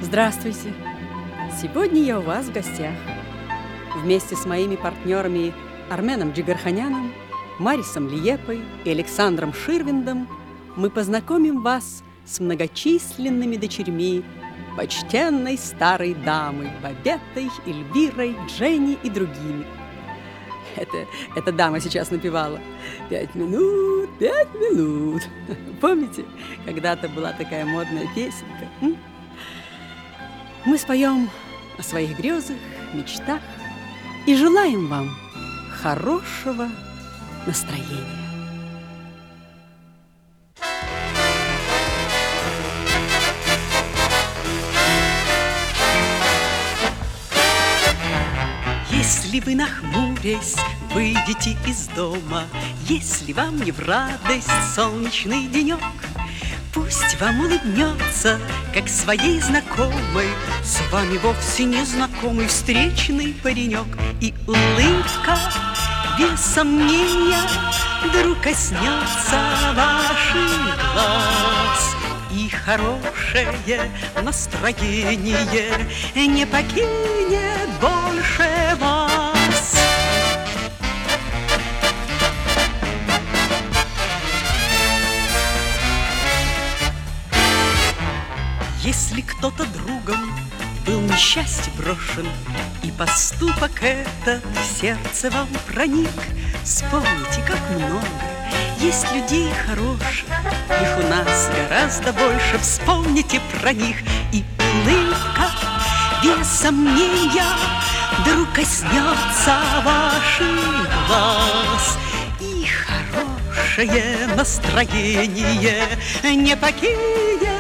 Здравствуйте! Сегодня я у вас в гостях. Вместе с моими партнерами Арменом Джигарханяном, Марисом Лиепой и Александром Ширвиндом мы познакомим вас с многочисленными дочерьми почтенной старой дамы Бабеттой, Эльвирой, Дженни и другими. Эта дама сейчас напевала 5 минут, 5 минут. Помните, когда-то была такая модная песенка? Мы споем о своих грезах, мечтах и желаем вам хорошего настроения. Если вы, нахмурясь, выйдете из дома, если вам не в радость солнечный денек, пусть вам улыбнется, как своей знакомой, с вами вовсе незнакомый встречный паренек. И улыбка без сомнения вдруг коснется ваших глаз, и хорошее настроение не покинет больше вас. Если кто-то другом был несчастье брошен, и поступок этот в сердце вам проник, вспомните, как много есть людей хороших, их у нас гораздо больше. Вспомните про них, и улыбка без сомнения вдруг коснется ваших глаз, и хорошее настроение не покинет